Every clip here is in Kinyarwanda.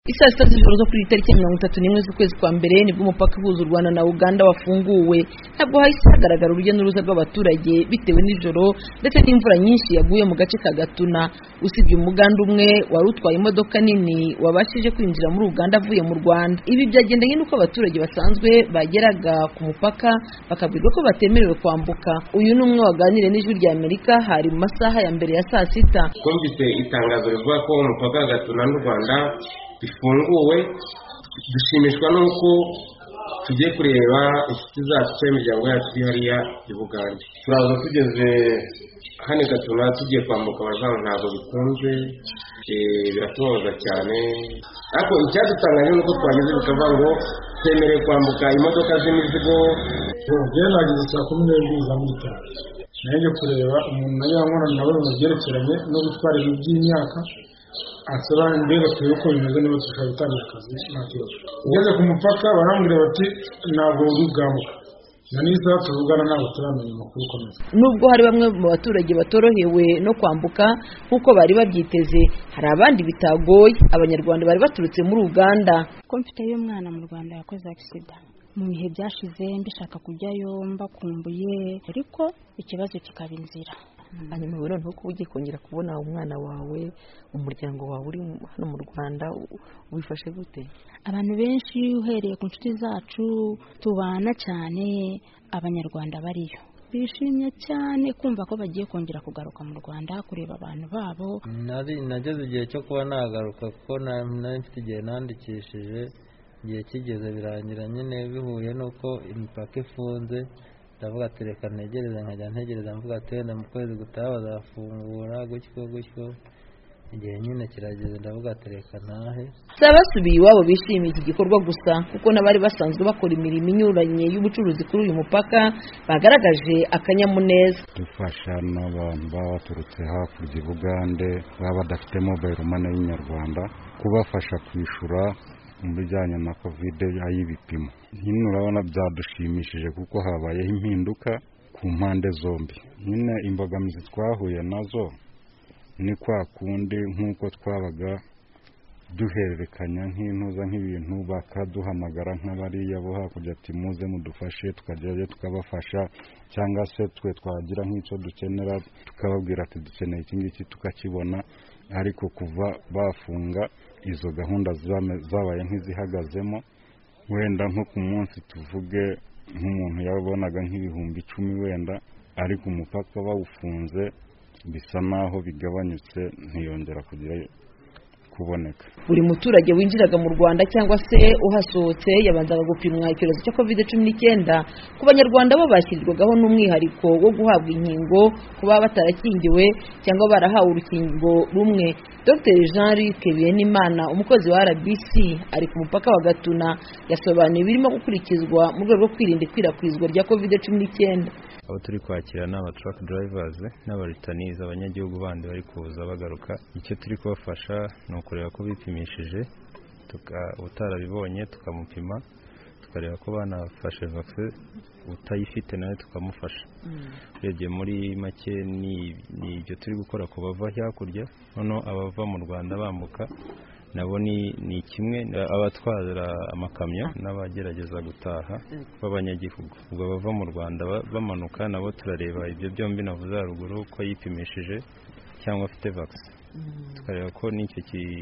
Isaa sita z'ijoro zo kuri tariki 31 z'ukwezi kwa mbere nibwo umupaka uhuza u Rwanda na Uganda wafunguwe. Ntabwo hahise hagaragara urujya n'uruza rw'abaturage bitewe n'ijoro ndetse n'imvura nyinshi yaguye mu gace ka Gatuna. Usibye umuganda umwe wari utwaye imodoka nini wabashije kwinjira muri Uganda avuye mu Rwanda. Ibi byagendanye nuko abaturage basanzwe bageraga ku mupaka bakabwirwa ko batemerewe kwambuka. Uyu ni umwe waganire n'Ijwi rya Amerika hari mu masaha ya mbere ya saa sita. Twumvise itangazo rivuga ko umupaka wa Gatuna n'u Rwanda bifunguwe, dushimishwa nuko tugiye kureba inshuti zacu cy'imiryango yacu hariya i Buganda. Turaza tugeze hano Gatuna tugiye kwambuka abazana ntabwo bikunze, biratubabaza cyane, ariko icyadutangaje nuko twageze bikavuga ngo twemerewe kwambuka imodoka z'imizigo. Nagize saa 12 za mu gitondo naje kureba umuntu nayankorana nawe mu byerekeranye no gutwara ibintu by'imyaka, asaba mbere ko bimeze neza tushaka gutangira akazi ntakibazo. Ugeze ku mupaka barambwira bati ntabwo uri bwambuka, nanisa tuvugana nabo turamenya amakuru komeza. Nubwo hari bamwe mu baturage batorohewe no kwambuka nkuko bari babyiteze, hari abandi bitagoye. Abanyarwanda bari baturutse muri Uganda. Ko mfite y'umwana mu Rwanda yakoze accident mu bihe byashize mbishaka kujyayo mbakumbuye, ariko ikibazo kikaba inzira. Hanyuma rero ntuko ugiye kongera kubona umwana wawe, umuryango wawe uri hano mu Rwanda, wifashe gute? Abantu benshi uhereye ku nshuti zacu tubana cyane, abanyarwanda bariyo bishimye cyane kumva ko bagiye kongera kugaruka mu Rwanda kureba abantu babo. Nageze igihe cyo kuba nagaruka kuko nari mfite igihe nandikishije, igihe kigeze birangira nyine bihuye nuko imipaka ifunze. Ndavuga ati reka ntegereza, nkajya ntegereza mvuga ati wenda mu kwezi gutaha bazafungura gutyo. Igihe nyine kirageze ndavuga ati reka ntahe. Sabasubiye iwabo bishimiye iki gikorwa gusa kuko n'abari basanzwe bakora imirimo inyuranye y'ubucuruzi kuri uyu mupaka bagaragaje akanyamuneza. Dufasha n'abantu baturutse hakurya i Bugande baba badafite mobile money y'inyarwanda, kubafasha kwishura mu bijyanye na covid ay'ibipimo. Hino urabona byadushimishije kuko habayeho impinduka ku mpande zombi. Nyine imbogamizi twahuye nazo ni kwa kundi nk'uko twabaga duhererekanya nk'intuza nk'ibintu bakaduhamagara nk'abariya bo hakurya ati muze mudufashe, tukajyayo tukabafasha, cyangwa se twe twagira nk'icyo dukenera tukababwira ati dukeneye iki ngiki tukakibona. Ariko kuva bafunga izo gahunda zabaye nk'izihagazemo, wenda nko ku munsi tuvuge nk'umuntu yabonaga nk'ibihumbi 10 wenda, ariko umupaka bawufunze bisa naho bigabanyutse ntiyongera kugira kuboneka. Buri muturage winjiraga mu Rwanda cyangwa se uhasohotse yabanzaga gupimwa icyorezo cya COVID-19. Ku banyarwanda bo bashyirirwagaho n'umwihariko wo guhabwa inkingo kuba batarakingiwe cyangwa barahawe urukingo rumwe. Dr Jean-Luc Bienimana, umukozi wa RBC ari ku mupaka wa Gatuna, yasobanuye birimo gukurikizwa mu rwego rwo kwirinda ikwirakwizwa rya COVID-19. Abo turi kwakira n'aba truck drivers n'abaritaniza abanyagihugu bandi bari kuza bagaruka. Icyo turi kubafasha ni ukureba ko bipimishije, utarabibonye tukamupima, tukareba ko banafashe vaccine, utayifite nawe tukamufasha. Urebye muri make ni ibyo turi gukora ku bava hakurya, noneho abava mu Rwanda bambuka nabo ni kimwe, abatwara amakamyo n'abagerageza gutaha b'abanyagihugu. Ubwo bava mu Rwanda bamanuka nabo turareba ibyo byombi navuze haruguru ko yipimishije cyangwa afite vaccine, tukareba ko n'icyo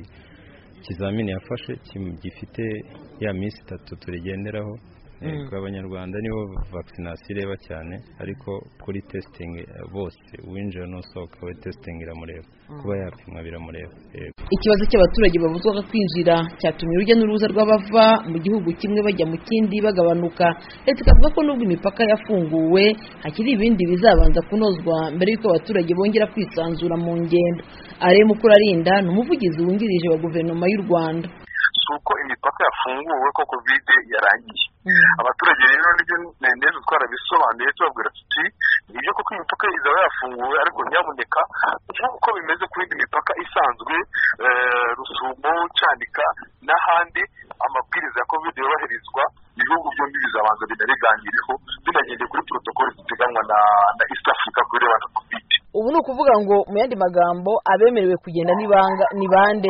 kizamini yafashe gifite ya minsi 3 turigenderaho. Abanyarwanda nibo vaccination ireba cyane, ariko kuri testing bose uwinjira n'usohoka we testing iramureba, kuba yapimwa biramureba. Ikibazo cy'abaturage bavuzwa kwinjira cyatumye urujya n'uruza rw'abava mu gihugu kimwe bajya mu kindi bagabanuka. Leta ikavuga ko nubwo imipaka yafunguwe hakiri ibindi bizabanza kunozwa mbere y'uko abaturage bongera kwisanzura mu ngendo. Alain Mukurarinda ni umuvugizi wungirije wa guverinoma y'u Rwanda. Suko imipaka yafunguwe ko covid yarangiye. Abaturage rero nibyo neza twarabisobanuye tubabwira tuti ibyo koko imipaka izaba yafunguwe, ariko nyabuneka nk'uko bimeze kuri imipaka isanzwe, Rusumo, Cyanika n'ahandi, amabwiriza ya covid yobahirizwa. Ibihugu byombi bizabanza binabiganireho binagendeye kuri protocol ziteganywa na East Africa kuri abantu covid. Ubu ni ukuvuga ngo mu yandi magambo abemerewe kugenda ni bande?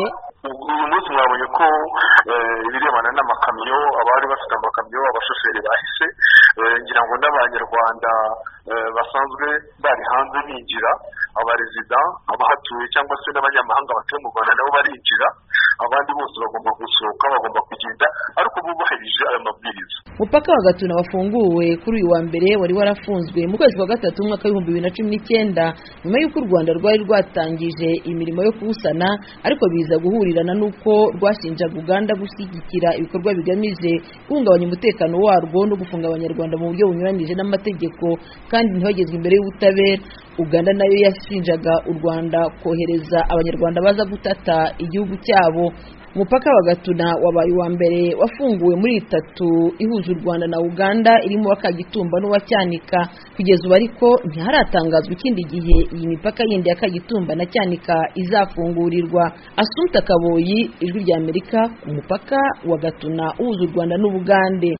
uyu munsi mwabonye ko ibirebana n'amakamyo abari bafite amakamyo abashoferi bahise ngira ngo n'abanyarwanda basanzwe bari hanze binjira abarezida abahatuye cyangwa se n'abanyamahanga batuye mu Rwanda nabo barinjira abandi bose bagomba gusohoka bagomba kugenda ariko bubahirije aya mabwiriza. Umupaka wa Gatuna wafunguwe kuri uyu wa mbere wari warafunzwe mu kwezi kwa gatatu umwaka wa 2019 nyuma y'uko u Rwanda rwari rwatangije imirimo yo kuwusana ariko biza guhurirana n'uko rwashinjaga Uganda gushyigikira ibikorwa bigamije guhungabanya umutekano warwo no gufunga abanyarwanda mu buryo bunyuranije n'amategeko kandi ntibagezwe imbere y'ubutabera. Uganda nayo yashinjaga u Rwanda kohereza abanyarwanda baza gutata igihugu cyabo. Umupaka wa Gatuna wabaye wa mbere wafunguwe muri 3 ihuza u Rwanda na Uganda irimo Kagitumba n'uwa Cyanika. Kugeza ubu ariko ntiharatangazwa ikindi gihe iyi mipaka yindi ya Kagitumba na Cyanika izafungurirwa. Assumpta Kaboyi, Ijwi ry'Amerika, umupaka wa Gatuna uhuza u Rwanda n'Ubugande.